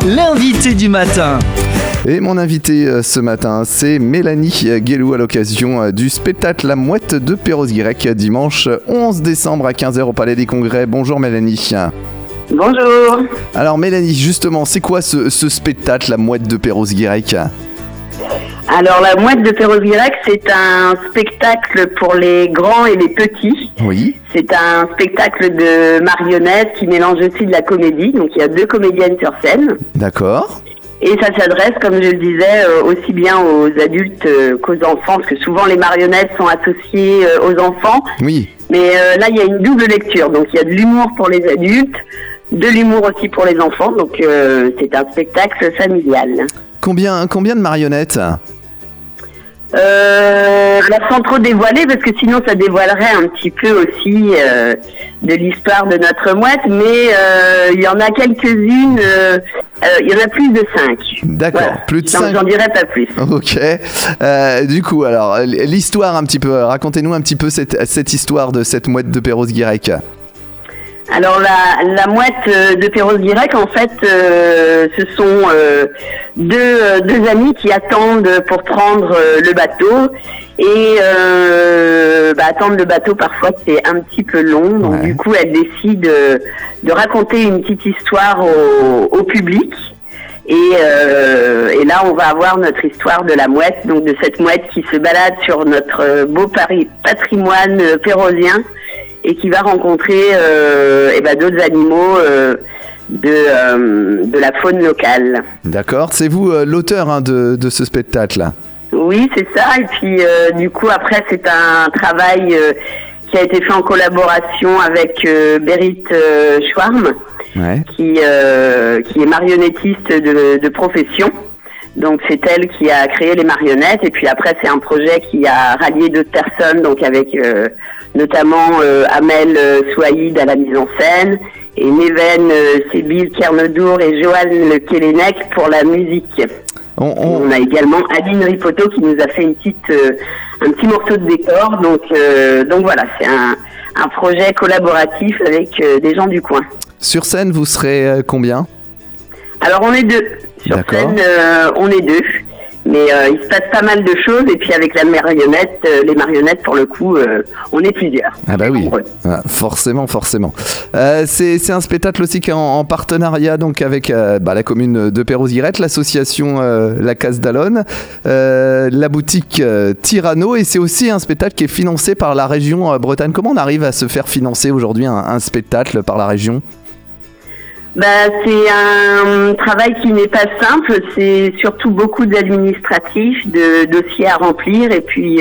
l'invité du matin. Et mon invité ce matin, c'est Mélanie Guélou à l'occasion du spectacle La Mouette de Perros-Guirec, dimanche 11 décembre à 15h au Palais des Congrès. Bonjour Mélanie. Bonjour. Alors Mélanie, justement, c'est quoi ce spectacle La Mouette de Perros-Guirec ? Alors la Mouette de Perros-Guirec, c'est un spectacle pour les grands et les petits. Oui. C'est un spectacle de marionnettes qui mélange aussi de la comédie. Donc il y a 2 comédiennes sur scène. D'accord. Et ça s'adresse, comme je le disais, aussi bien aux adultes qu'aux enfants, parce que souvent les marionnettes sont associées aux enfants. Oui. Mais là, il y a une double lecture. Donc il y a de l'humour pour les adultes, de l'humour aussi pour les enfants. Donc c'est un spectacle familial. Combien de marionnettes ? Sans trop dévoiler, parce que sinon ça dévoilerait un petit peu aussi de l'histoire de notre mouette, mais il y en a quelques-unes, il y en a plus de 5. D'accord, voilà. Plus de 5. J'en dirai pas plus. Ok. Du coup, alors, l'histoire un petit peu, racontez-nous un petit peu cette histoire de cette mouette de Perros-Guirec. Alors la mouette de Perros-Guirec, en fait, ce sont deux amis qui attendent pour prendre le bateau. Et attendre le bateau, parfois, c'est un petit peu long. Donc, du coup, elle décide de raconter une petite histoire au public. Et là, on va avoir notre histoire de la mouette, donc de cette mouette qui se balade sur notre beau patrimoine pérosien et qui va rencontrer d'autres animaux de la faune locale. D'accord, c'est vous l'auteur de ce spectacle. Oui, c'est ça. Et puis, du coup, après, c'est un travail qui a été fait en collaboration avec Berit Schwarm, qui est marionnettiste de profession. Donc, c'est elle qui a créé les marionnettes. Et puis après, c'est un projet qui a rallié d'autres personnes, donc avec notamment Amel Souaïd à la mise en scène, et Neven Sébil Kernodour et Johan Kelenec pour la musique. On a également Aline Ripoto qui nous a fait un petit morceau de décor. Donc voilà, c'est un projet collaboratif avec des gens du coin. Sur scène, vous serez combien ? Alors on est 2. Sur scène, on est 2. Mais il se passe pas mal de choses. Et puis avec les marionnettes, pour le coup, on est plusieurs. Ah bah oui, forcément. C'est un spectacle aussi qui est en partenariat donc avec la commune de Perros-Guirec, l'association La Case d'Allonne, la boutique Tirano, et c'est aussi un spectacle qui est financé par la région Bretagne. Comment on arrive à se faire financer aujourd'hui un spectacle par la région ? C'est un travail qui n'est pas simple, c'est surtout beaucoup d'administratifs, de dossiers à remplir, et puis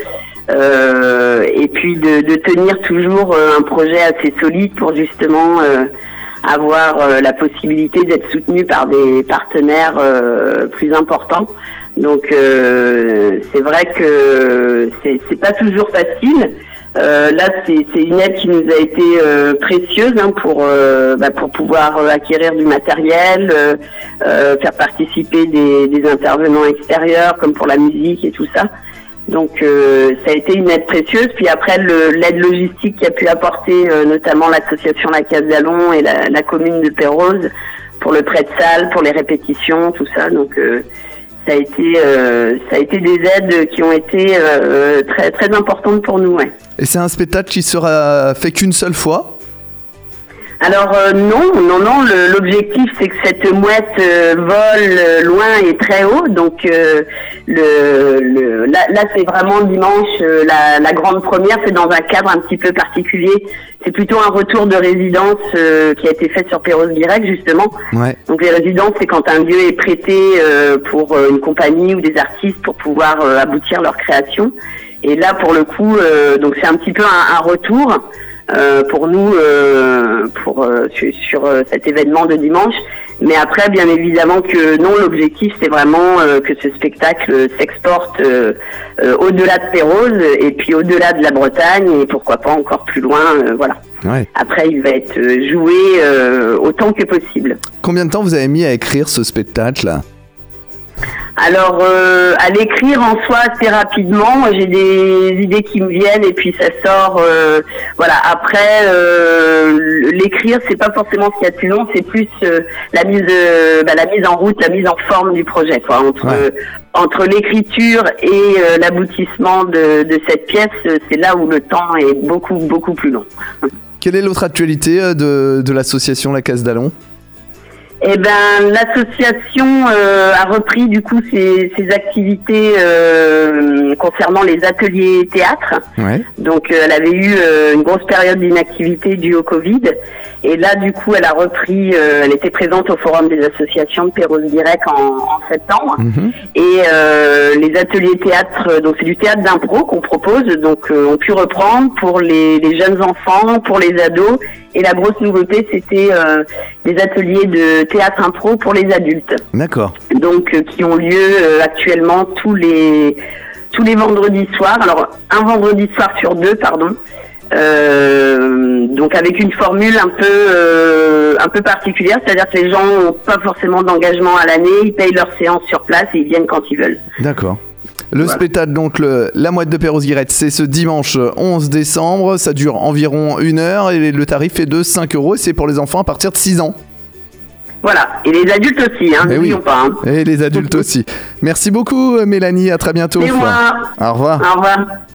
de tenir toujours un projet assez solide pour justement avoir la possibilité d'être soutenu par des partenaires plus importants. Donc c'est vrai que c'est pas toujours facile. Là, c'est une aide qui nous a été précieuse pour pouvoir acquérir du matériel, faire participer des intervenants extérieurs comme pour la musique et tout ça. Donc ça a été une aide précieuse. Puis après l'aide logistique qui a pu apporter notamment l'association La Case d'Allonne et la commune de Perros pour le prêt de salle, pour les répétitions, tout ça. Donc ça a été des aides qui ont été très très importantes pour nous. Ouais. Et c'est un spectacle qui sera fait qu'une seule fois ? Alors non, l'objectif c'est que cette mouette vole loin et très haut, donc là c'est vraiment dimanche la grande première, c'est dans un cadre un petit peu particulier, c'est plutôt un retour de résidence qui a été fait sur Perros-Guirec justement. Ouais. Donc les résidences c'est quand un lieu est prêté pour une compagnie ou des artistes pour pouvoir aboutir leur création, et là pour le coup donc c'est un petit peu un retour. Pour nous, sur cet événement de dimanche. Mais après, bien évidemment que non, l'objectif c'est vraiment que ce spectacle s'exporte au-delà de Perros et puis au-delà de la Bretagne et pourquoi pas encore plus loin, voilà. Ouais. Après, il va être joué autant que possible. Combien de temps vous avez mis à écrire ce spectacle ? Alors, à l'écrire en soi assez rapidement, moi, j'ai des idées qui me viennent et puis ça sort. Voilà. Après, l'écrire, c'est pas forcément ce qu'il y a de plus long, c'est plus la mise en route, la mise en forme du projet, quoi. Entre l'écriture et l'aboutissement de cette pièce, c'est là où le temps est beaucoup, beaucoup plus long. Quelle est l'autre actualité de l'association La Case d'Allon ? Eh ben, l'association a repris du coup ses activités concernant les ateliers théâtre. Ouais. Donc, elle avait eu une grosse période d'inactivité due au Covid. Et là, du coup, elle a repris. Elle était présente au Forum des associations de Perros-Guirec en septembre. Mm-hmm. Et les ateliers théâtre, donc c'est du théâtre d'impro qu'on propose. Donc, ont pu reprendre pour les jeunes enfants, pour les ados. Et la grosse nouveauté, c'était des ateliers de théâtre impro pour les adultes. D'accord. Donc, qui ont lieu actuellement tous les vendredis soirs. Alors, un vendredi soir sur 2, pardon. Donc, avec une formule un peu particulière, c'est-à-dire que les gens n'ont pas forcément d'engagement à l'année, ils payent leur séance sur place et ils viennent quand ils veulent. D'accord. Le spectacle, donc La Mouette de Perros-Guirec, c'est ce dimanche 11 décembre. Ça dure environ 1 heure et le tarif est de 5 €. Et c'est pour les enfants à partir de 6 ans. Voilà, et les adultes aussi, n'oublions pas. Et les adultes aussi. Merci beaucoup, Mélanie, à très bientôt. C'est moi. Au revoir. Au revoir.